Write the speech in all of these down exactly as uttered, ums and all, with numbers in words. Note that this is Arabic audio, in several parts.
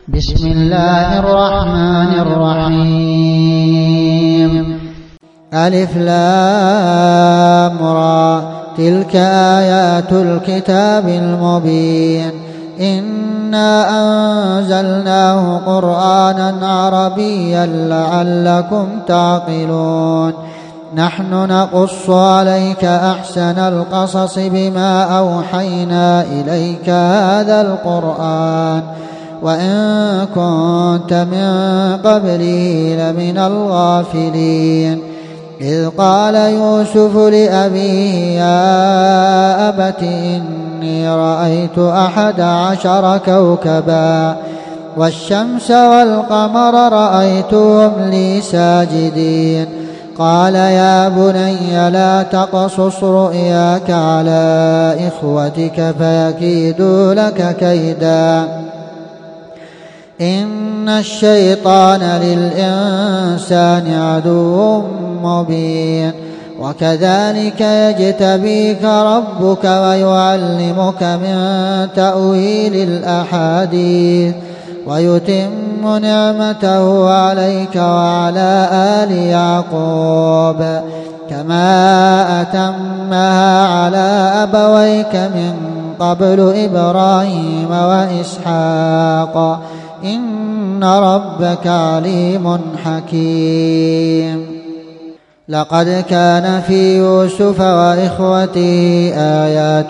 بسم الله الرحمن الرحيم. ألف لام را، تلك آيات الكتاب المبين. إنا أنزلناه قرآنا عربيا لعلكم تعقلون. نحن نقص عليك أحسن القصص بما أوحينا إليك هذا القرآن وإن كنت من قبله لمن الغافلين. إذ قال يوسف لأبيه يا أبت إني رأيت أحد عشر كوكبا والشمس والقمر رأيتهم لي ساجدين. قال يا بني لا تقصص رؤياك على إخوتك فيكيدوا لك كيدا إن الشيطان للإنسان عدو مبين. وكذلك يجتبيك ربك ويعلمك من تأويل الأحاديث ويتم نعمته عليك وعلى آل يعقوب كما أتمها على أبويك من قبل إبراهيم وإسحاق إن ربك عليم حكيم. لقد كان في يوسف وإخوته آيات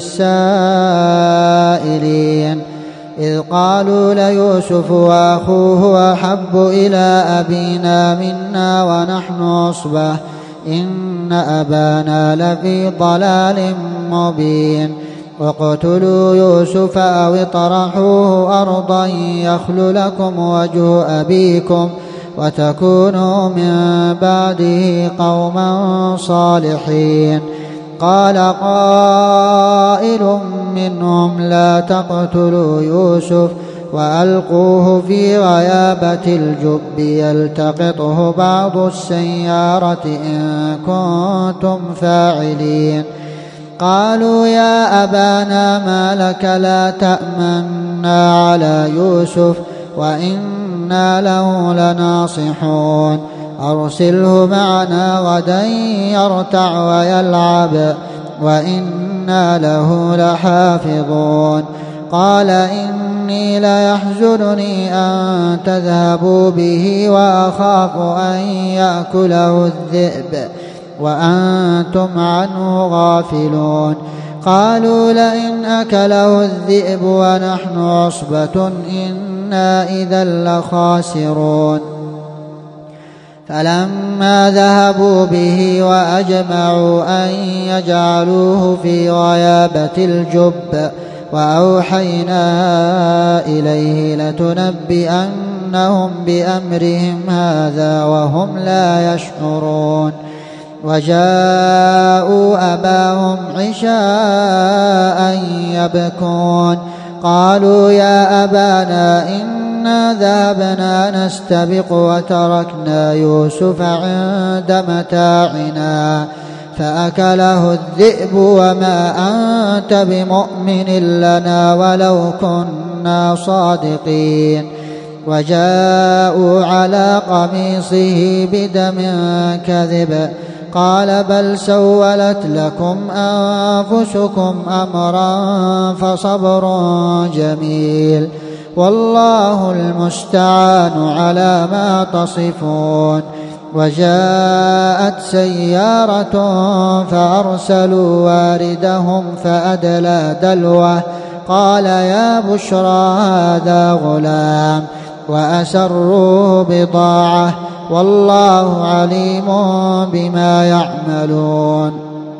للسائلين إذ قالوا ليوسف وأخوه أحب إلى أبينا منا ونحن عصبة إن أبانا لفي ضلال مبين. اقتلوا يوسف أو اطرحوه أرضا يخل لكم وجه أبيكم وتكونوا من بعده قوما صالحين. قال قائل منهم لا تقتلوا يوسف وألقوه في غيابة الجب يلتقطه بعض السيارة إن كنتم فاعلين. قالوا يا أبانا ما لك لا تأمنا على يوسف وإنا له لناصحون أرسله معنا غدا يرتع ويلعب وإنا له لحافظون. قال إني ليحزنني أن تذهبوا به وأخاف أن يأكله الذئب وأنتم عنه غافلون. قالوا لئن أكله الذئب ونحن عصبة إنا إذا لخاسرون. فلما ذهبوا به وأجمعوا أن يجعلوه في غيابة الجب وأوحينا إليه لتنبئنهم بأمرهم هذا وهم لا يشعرون. وجاءوا أباهم عشاء يبكون. قالوا يا أبانا إنا ذهبنا نستبق وتركنا يوسف عند متاعنا فأكله الذئب وما أنت بمؤمن لنا ولو كنا صادقين. وجاءوا على قميصه بدم كذب قال بل سولت لكم أنفسكم أمرا فصبر جميل والله المستعان على ما تصفون. وجاءت سيارة فأرسلوا واردهم فأدلى دلوه قال يا بشرى هذا غلام وأسروه بضاعة والله عليم بما يعملون.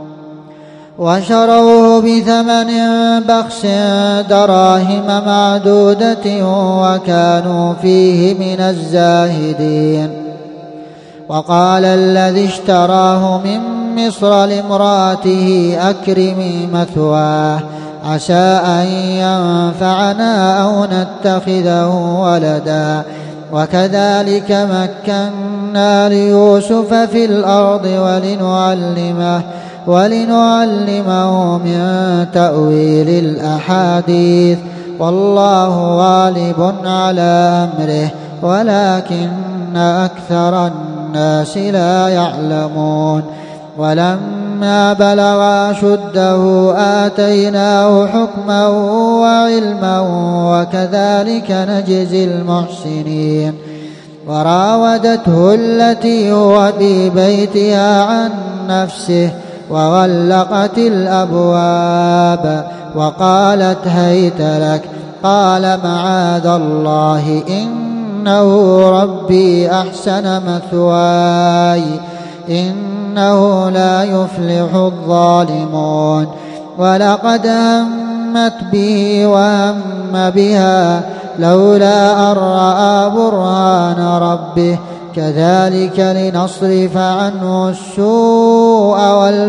وشروه بثمن بخس دراهم معدودة وكانوا فيه من الزاهدين. وقال الذي اشتراه من مصر لامرأته أكرمي مثواه عسى أن ينفعنا أو نتخذه ولدا. وكذلك مكنا ليوسف في الأرض ولنعلمه ولنعلمه من تأويل الأحاديث والله غالب على أمره ولكن أكثر الناس لا يعلمون ولما بلغ أشده آتيناه حكما وعلما وكذلك نجزي المحسنين وراودته التي هو في بيتها عن نفسه وغلقت الأبواب وقالت هيت لك قال معاذ الله إنه ربي أحسن مثواي إنه لا يفلح الظالمون ولقد همت به وهم بها لولا أن رأى برهان ربه كذلك لنصرف عنه السوء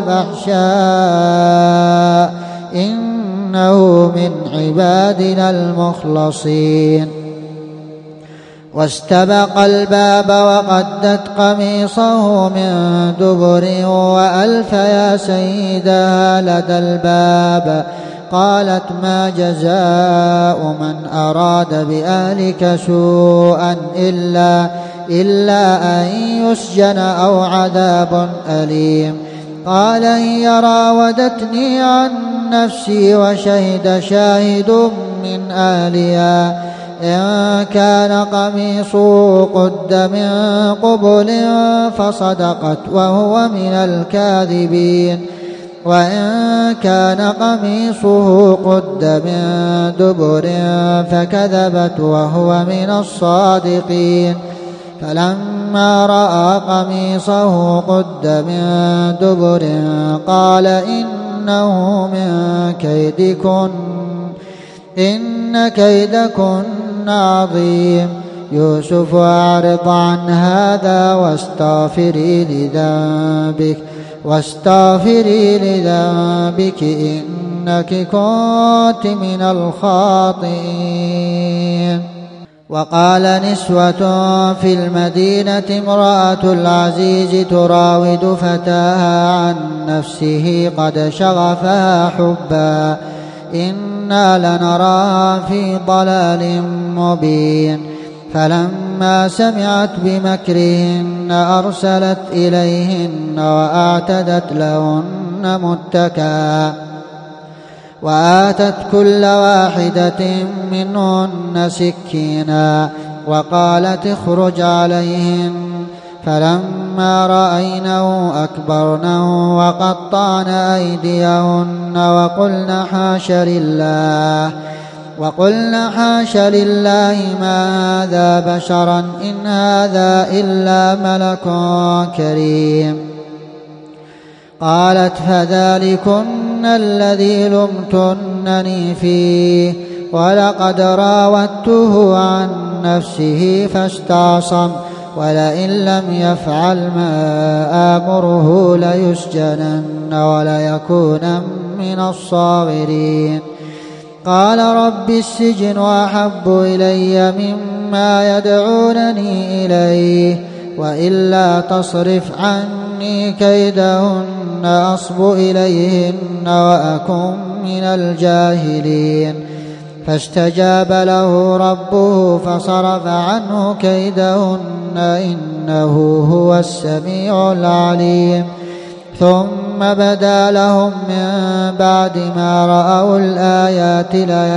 والفحشاء إنه من عبادنا المخلصين واستبق الباب وقدت قميصه من دبر وألف يا سيدها لدى الباب قالت ما جزاء من أراد بأهلك سوءا إلا, إلا أن يسجن أو عذاب أليم قال هي راودتني عن نفسي وشهد شاهد من أهلها إن كان قميصه قد من قبل فصدقت وهو من الكاذبين وإن كان قميصه قد من دبر فكذبت وهو من الصادقين فلما رأى قميصه قد من دبر قال إنه من كيدكن إن كيدكن عظيم يوسف أعرض عن هذا واستغفري لذنبك واستغفري لذنبك إنك كنت من الخاطئين وقال نسوة في المدينة امرأة العزيز تراود فتاها عن نفسه قد شغفها حبا إنا لنراها في ضلال مبين فلما سمعت بمكرهن أرسلت إليهن وأعتدت لهن متكئا وآتت كل واحدة منهن سكينا وقالت اخرج عليهن فلما رأينه أكبرنه وقطعن أيديهن وقلن حاش لله وقلن حاش لله ما هذا بشرا إن هذا إلا ملك كريم قالت فذلكن الذي لمتنني فيه ولقد راودته عن نفسه فاستعصم ولئن لم يفعل ما آمره ليسجنن وليكون من الصاغرين قال رب السجن أحب إلي مما يدعونني إليه وإلا تصرف عني كيدهن أصب إليهن وأكن من الجاهلين فاستجاب له ربه فصرف عنه كيدهن إنه هو السميع العليم ثم بدا لهم من بعد ما رأوا الآيات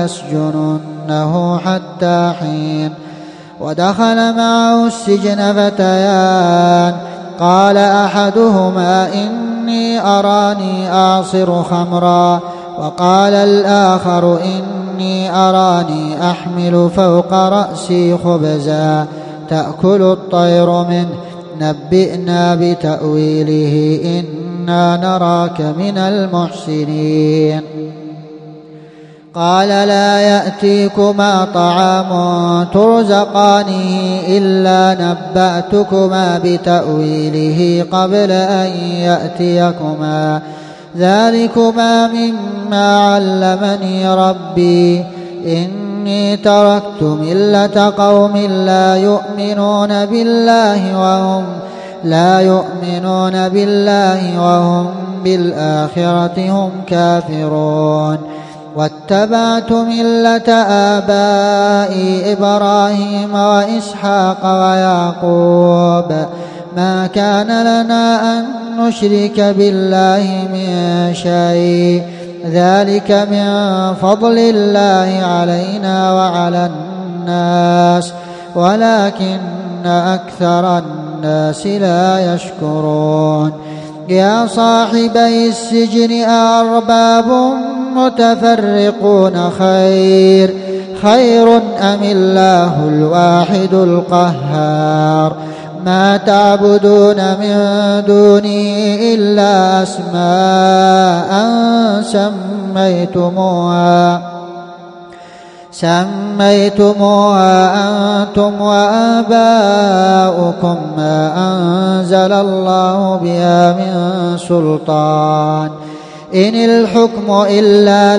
ليسجننه حتى حين ودخل معه السجن فتيان قال أحدهما إني أراني أعصر خمرا وقال الآخر إني أراني أحمل فوق رأسي خبزا تأكل الطير منه نبئنا بتأويله إنا نراك من المحسنين قال لا يأتيكما طعام ترزقانه إلا نبأتكما بتأويله قبل أن يأتيكما ذلكما مما علمني ربي إني تركت ملة قوم لا يؤمنون بالله وهم لا يؤمنون بالله وهم بالآخرة هم كافرون واتبعت ملة آبائي إبراهيم وإسحاق ويعقوب ما كان لنا أن نشرك بالله من شيء ذلك من فضل الله علينا وعلى الناس ولكن أكثر الناس لا يشكرون يا صاحبي السجن أأرباب متفرقون خير خير أم الله الواحد القهار ما تعبدون من دونه إلا أسماء سميتموها سميتموها أنتم وآباؤكم ما أنزل الله بها من سلطان إن الحكم إلا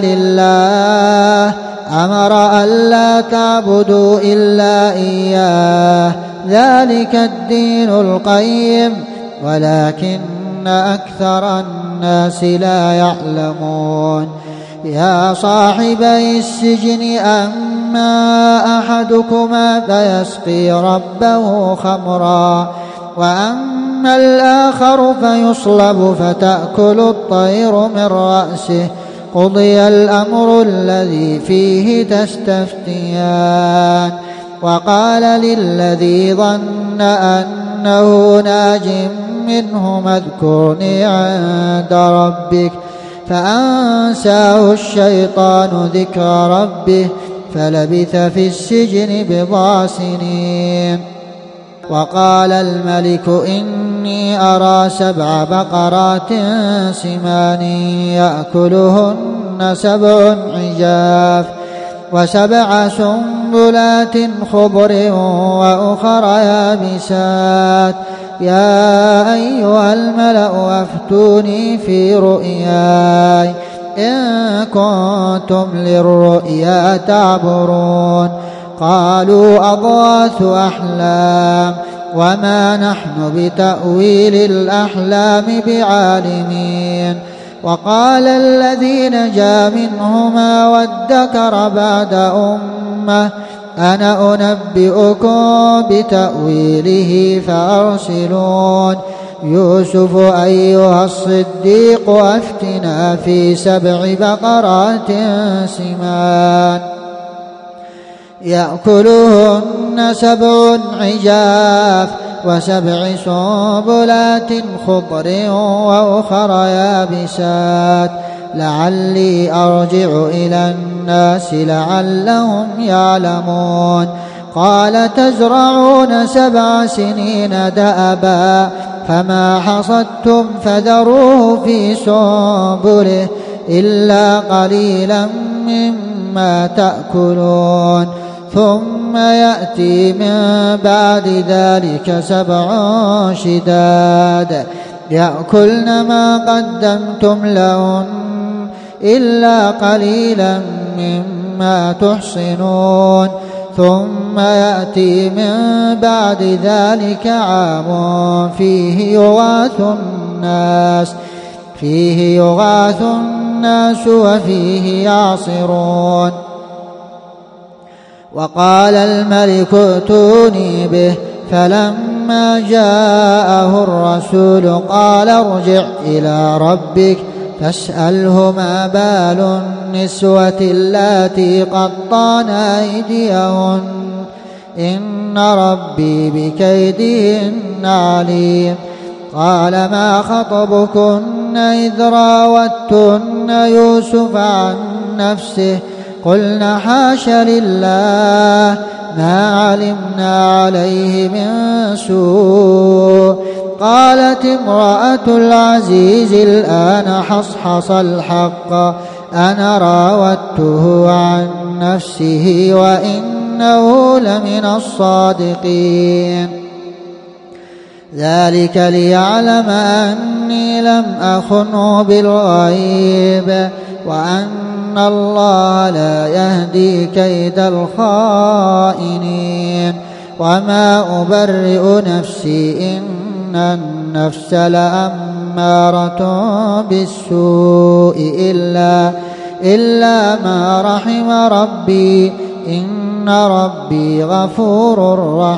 لله أمر ألا تعبدوا إلا إياه ذلك الدين القيم ولكن أكثر الناس لا يعلمون يا صاحبي السجن أما أحدكما فيسقي ربه خمرا وأما الآخر فيصلب فتأكل الطير من رأسه قضي الأمر الذي فيه تستفتيان وقال للذي ظن أنه ناج منه اذكرني عند ربك فأنساه الشيطان ذكر ربه فلبث في السجن بضع سنين وقال الملك إني أرى سبع بقرات سمان يأكلهن سبع عجاف وسبع سنبلات خضر وأخر يابسات يا أيها الملأ أفتوني في رؤياي إن كنتم للرؤيا تعبرون قالوا أضغاث أحلام وما نحن بتأويل الأحلام بعالمين وقال الذي نجا منهما وادكر بعد أمة أنا أنبئكم بتأويله فأرسلون يوسف أيها الصديق أفتنا في سبع بقرات سمان يأكلهن سبع عجاف وسبع سنبلات خضر وأخر يابسات لعلي أرجع إلى الناس لعلهم يعلمون قال تزرعون سبع سنين دأبا فما حصدتم فذروه في سنبله إلا قليلا مما تأكلون ثم يأتي من بعد ذلك سبع شداد يأكلن ما قدمتم لهن إلا قليلا مما تحصنون ثم يأتي من بعد ذلك عام فيه يغاث الناس فيه يغاث الناس وفيه يعصرون وقال الملك ائتوني به فلما جاءه الرسول قال ارجع إلى ربك فاسأله ما بال النسوة اللاتي قطعن أيديهن إن ربي بكيدهن عليم قال ما خطبكن إذ راوتن يوسف عن نفسه قلنا حاش لله ما علمنا عليه من سوء قالت امرأة العزيز الآن حصحص الحق أنا راودته عن نفسه وإنه لمن الصادقين ذلك ليعلم أني لم أخنه بالغيب وأن الله لا يهدي كيد الخائنين وما أبرئ نفسي إن النفس لأمارة بالسوء إلا إلا ما رحم ربي إن ربي غفور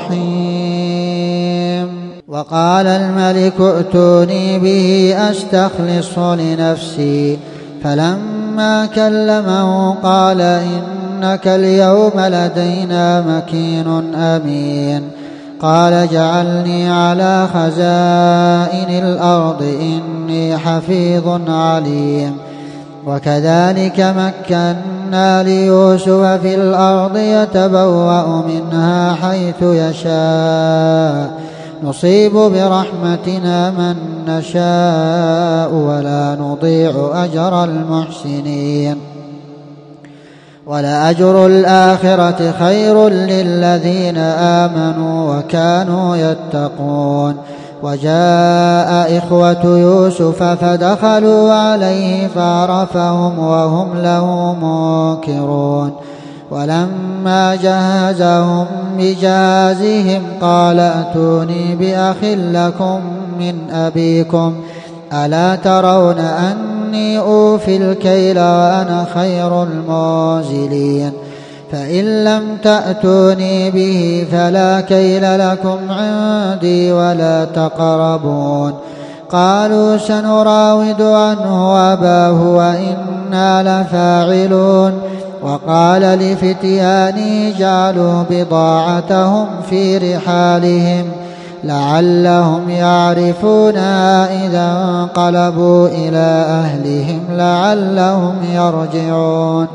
رحيم. وقال الملك ائتوني به أستخلصه لنفسي، فلما كلمه قال إنك اليوم لدينا مكين أمين. قال اجعلني على خزائن الأرض إني حفيظ عليم. وكذلك مكنا ليوسف في الأرض يتبوأ منها حيث يشاء، نصيب برحمتنا من نشاء ولا نضيع أجر المحسنين. ولأجر الآخرة خير للذين آمنوا وكانوا يتقون. وجاء إخوة يوسف فدخلوا عليه فعرفهم وهم له منكرون. ولما جهزهم بجهازهم قال ائتوني بأخ لكم من أبيكم ألا ترون أني أوفي الكيل وأنا خير المنزلين. فإن لم تأتوني به فلا كيل لكم عندي ولا تقربون. قالوا سنراود عنه أباه وإنا لفاعلون. وقال لفتيانه جعلوا بضاعتهم في رحالهم لعلهم يعرفونها إذا انقلبوا إلى أهلهم لعلهم يرجعون.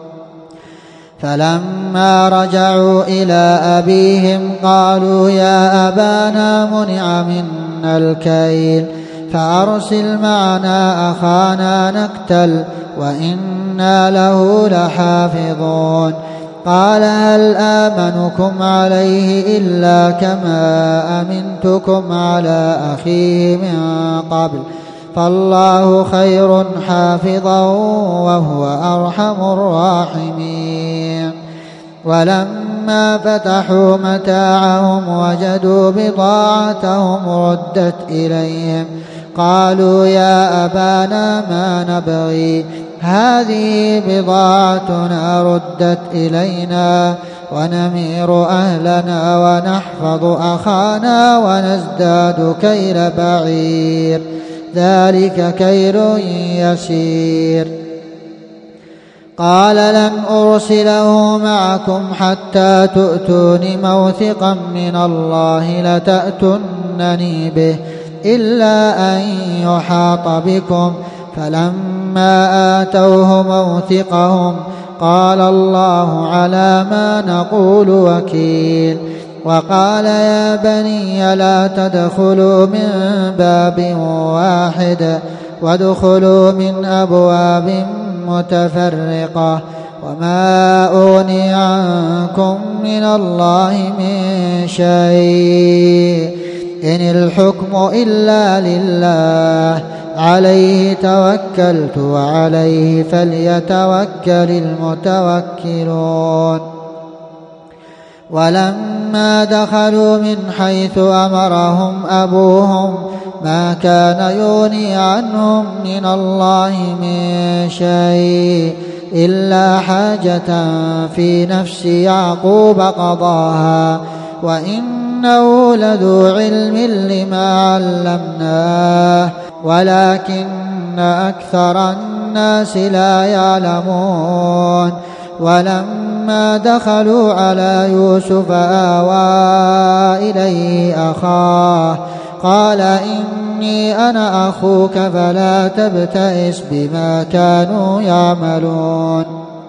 فلما رجعوا إلى أبيهم قالوا يا أبانا منع منا الكيل فأرسل معنا أخانا نقتل وإنا له لحافظون. قال هل آمنكم عليه إلا كما أمنتكم على أخيه من قبل فالله خير حافظا وهو أرحم الراحمين. ولما فتحوا متاعهم وجدوا بضاعتهم ردت إليهم قالوا يا أبانا ما نبغي هذه بضاعتنا ردت إلينا ونمير أهلنا ونحفظ أخانا ونزداد كيل بعير ذلك كيل يسير. قال لن أرسله معكم حتى تؤتون موثقا من الله لتأتونني به إلا أن يحاط بكم. فلما آتوه موثقهم قال الله على ما نقول وكيل. وقال يا بني لا تدخلوا من باب واحد وادخلوا من أبواب متفرقة وما أغني عنكم من الله من شيء إن الحكم إلا لله عليه توكلت وعليه فليتوكل المتوكلون. ولما دخلوا من حيث أمرهم أبوهم ما كان يغني عنهم من الله من شيء إلا حاجة في نفس يعقوب قضاها وإنه لذو علم لما علمناه ولكن أكثر الناس لا يعلمون. ولما دخلوا على يوسف آوى إليه أخاه قال إني أنا أخوك فلا تبتئس بما كانوا يعملون.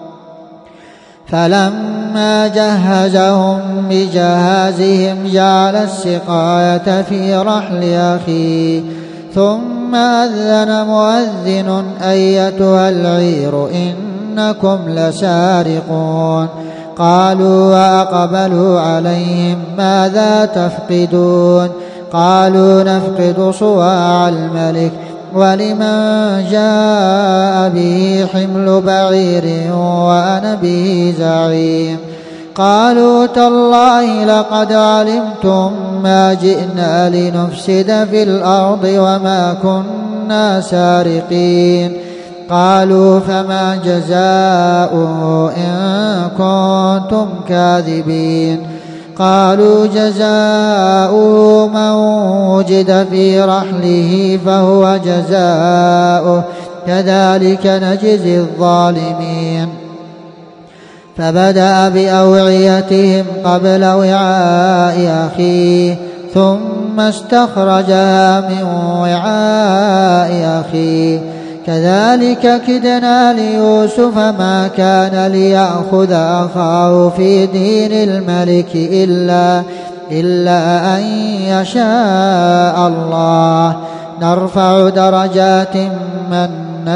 فلما جهزهم بجهازهم جعل السقاية في رحل أخيه ثم أذن مؤذن أيتها العير إنكم لسارقون. قالوا وأقبلوا عليهم ماذا تفقدون قالوا نفقد صواع الملك ولمن جاء به حمل بعير وأنا به زعيم. قالوا تالله لقد علمتم ما جئنا لنفسد في الأرض وما كنا سارقين قالوا فما جزاؤه إن كنتم كاذبين قالوا جزاؤه من وجد في رحله فهو جزاؤه كذلك نجزي الظالمين فبدأ بأوعيتهم قبل وعاء أخيه ثم استخرجها من وعاء أخيه كذلك كدنا ليوسف ما كان ليأخذ أخاه في دين الملك إلا, إلا أن يشاء الله نرفع درجات من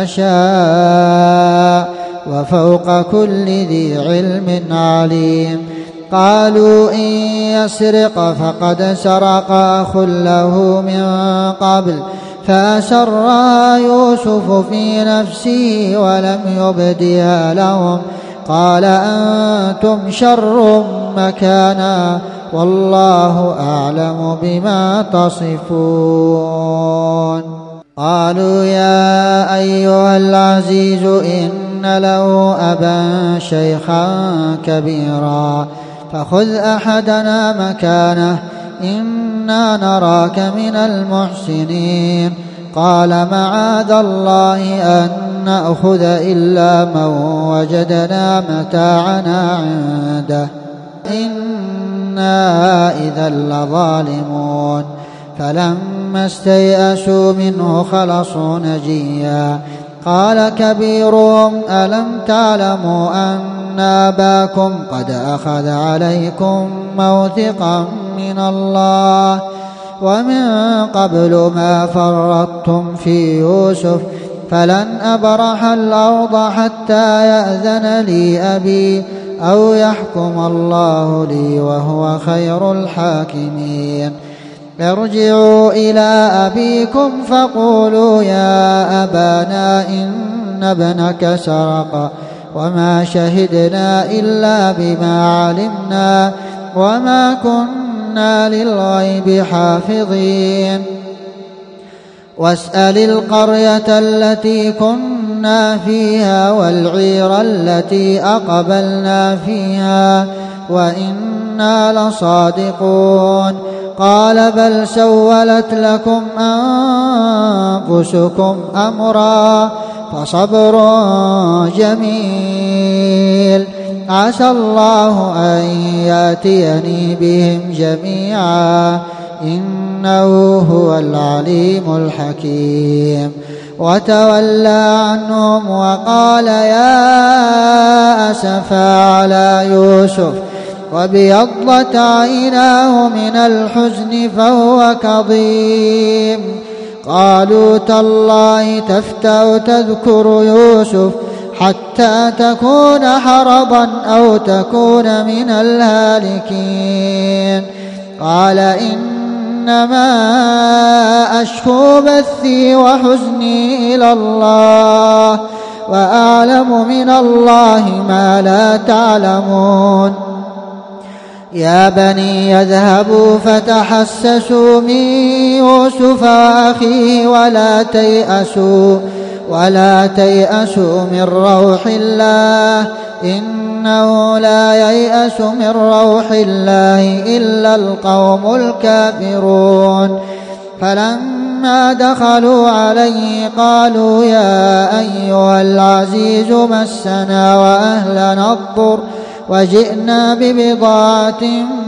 نشاء وفوق كل ذي علم عليم قالوا إن يسرق فقد سرق أخ له من قبل فأسرها يوسف في نفسه ولم يبدها لهم قال أنتم شر مكانا والله أعلم بما تصفون قالوا يا أيها العزيز إن له أبا شيخا كبيرا فخذ أحدنا مكانه إنا نراك من المحسنين قال معاذ الله أن نأخذ إلا من وجدنا متاعنا عنده إنا إذا لظالمون فلما استيئسوا منه خلصوا نجيا قال كبيرهم ألم تعلموا أن أباكم قد أخذ عليكم موثقا من الله ومن قبل ما فرطتم في يوسف فلن أبرح الأرض حتى يأذن لي أبي أو يحكم الله لي وهو خير الحاكمين ارجعوا إلى أبيكم فقولوا يا أبانا إن ابنك سرق وما شهدنا إلا بما علمنا وما كنا للغيب حافظين واسأل القرية التي كنا فيها والعير التي أقبلنا فيها وإنا لصادقون قال بل سولت لكم أنفسكم أمرا فصبر جميل عسى الله أن يأتيني بهم جميعا إنه هو العليم الحكيم وتولى عنهم وقال يا أسفا على يوسف وابيضت عيناه من الحزن فهو كظيم قالوا تالله تفتأ تذكر يوسف حتى تكون حرضا أو تكون من الهالكين قال إنما أشكو بثي وحزني إلى الله وأعلم من الله ما لا تعلمون يا بني يذهبوا فتحسسوا من يوسف وأخيه ولا تيأسوا ولا تيأسوا من روح الله إنه لا ييأس من روح الله إلا القوم الكافرون فلما دخلوا عليه قالوا يا أيها العزيز مسنا وأهلنا الضر وجئنا ببضاعة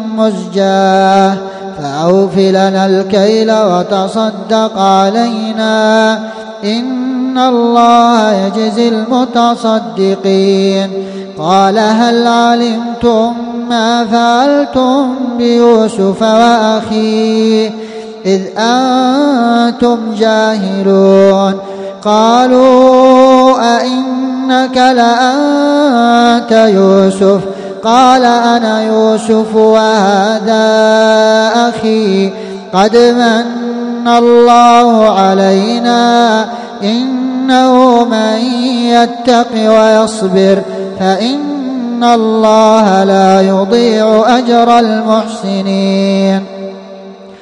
مزجاة فأوف لنا الكيل وتصدق علينا إن الله يجزي المتصدقين قال هل علمتم ما فعلتم بيوسف وأخيه إذ أنتم جاهلون قالوا أئنك لأنت يوسف قال أنا يوسف وهذا أخي قد من الله علينا إنه من يتق ويصبر فإن الله لا يضيع أجر المحسنين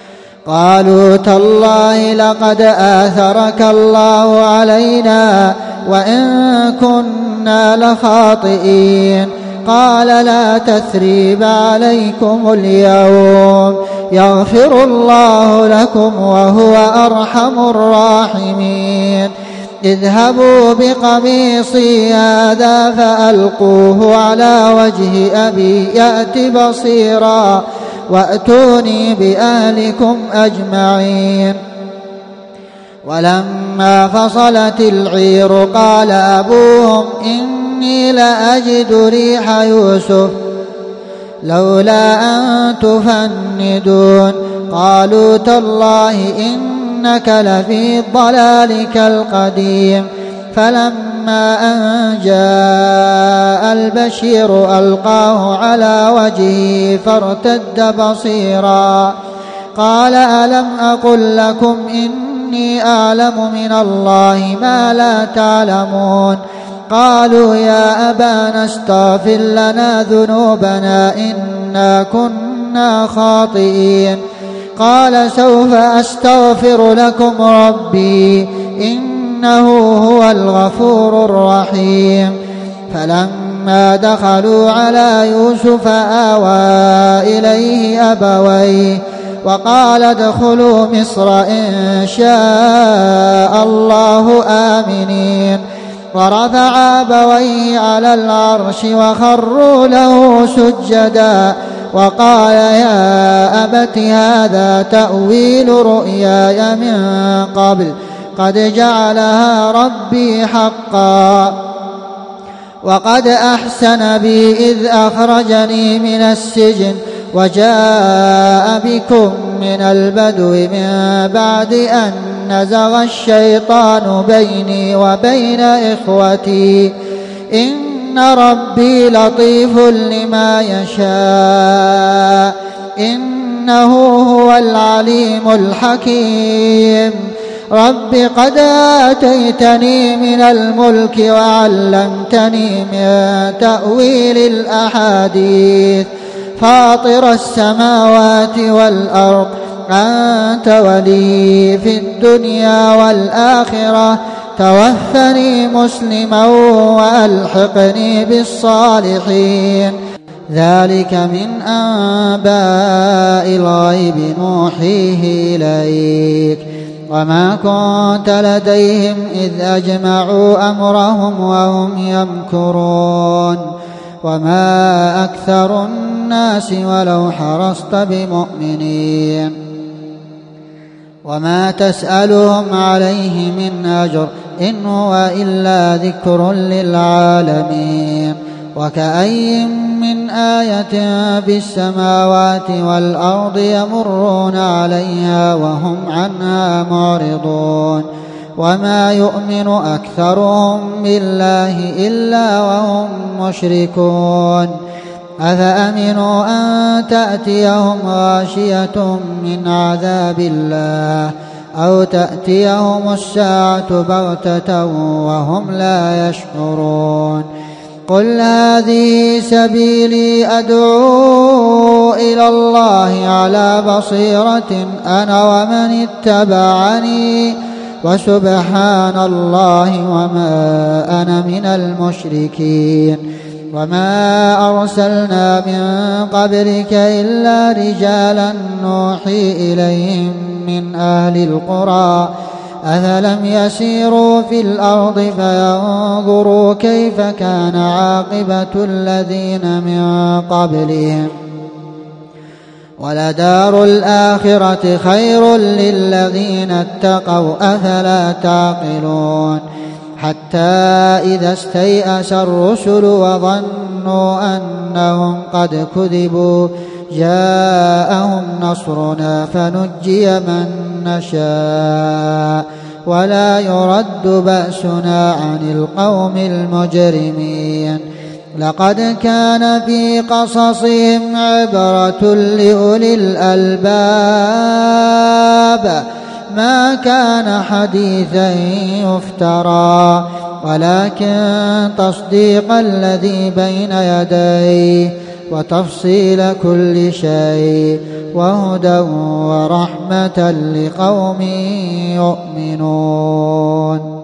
قالوا تالله لقد آثرك الله علينا وإن كنا لخاطئين. قال لا تثريب عليكم اليوم يغفر الله لكم وهو أرحم الراحمين. اذهبوا بقميصي هذا فألقوه على وجه أبي يأت بصيرا وأتوني بأهلكم أجمعين. ولما فصلت العير قال أبوهم إني لأجد ريح يوسف لولا أن تفندون. قالوا تالله إنك لفي ضلالك القديم. فلما أن جاء البشير ألقاه على وجهه فارتد بصيرا قال ألم أقل لكم إني أعلم من الله ما لا تعلمون. قالوا يا أبانا استغفر لنا ذنوبنا إنا كنا خاطئين. قال سوف أستغفر لكم ربي إنه هو الغفور الرحيم. فلما دخلوا على يوسف آوى إليه أبويه وقال ادخلوا مصر إن شاء الله آمنين. ورفع أبويه على العرش وخروا له سجدا وقال يا أبت هذا تأويل رؤياي من قبل قد جعلها ربي حقا وقد أحسن بي إذ أخرجني من السجن وجاء بكم من البدو من بعد أن نزغ الشيطان بيني وبين إخوتي إن ربي لطيف لما يشاء إنه هو العليم الحكيم. رب قد آتيتني من الملك وعلمتني من تأويل الأحاديث فاطر السماوات والأرض أنت ولي في الدنيا والآخرة توفني مسلما وألحقني بالصالحين. ذلك من أنباء الغيب نوحيه إليك وما كنت لديهم إذ أجمعوا أمرهم وهم يمكرون. وما أكثر الناس ولو حرصت بمؤمنين وما تسألهم عليه من أجر إن هو إلا ذكر للعالمين. وكأي من آية بالسماوات والأرض يمرون عليها وهم عنها معرضون. وما يؤمن أكثرهم بالله إلا وهم مشركون. أفأمنوا أن تأتيهم غاشية من عذاب الله أو تأتيهم الساعة بغتة وهم لا يشعرون. قل هذه سبيلي أدعو إلى الله على بصيرة أنا ومن اتبعني وسبحان الله وما أنا من المشركين. وما أرسلنا من قبلك إلا رجالا نوحي إليهم من أهل القرى أفلم يسيروا في الأرض فينظروا كيف كان عاقبة الذين من قبلهم ولدار الآخرة خير للذين اتقوا أفلا تعقلون. حتى إذا استيأس الرسل وظنوا أنهم قد كذبوا جاءهم نصرنا فنجي من نشاء ولا يرد بأسنا عن القوم المجرمين. لقد كان في قصصهم عبرة لأولي الألباب ما كان حديثا يفترى ولكن تصديق الذي بين يديه وتفصيل كل شيء وهدى ورحمة لقوم يؤمنون.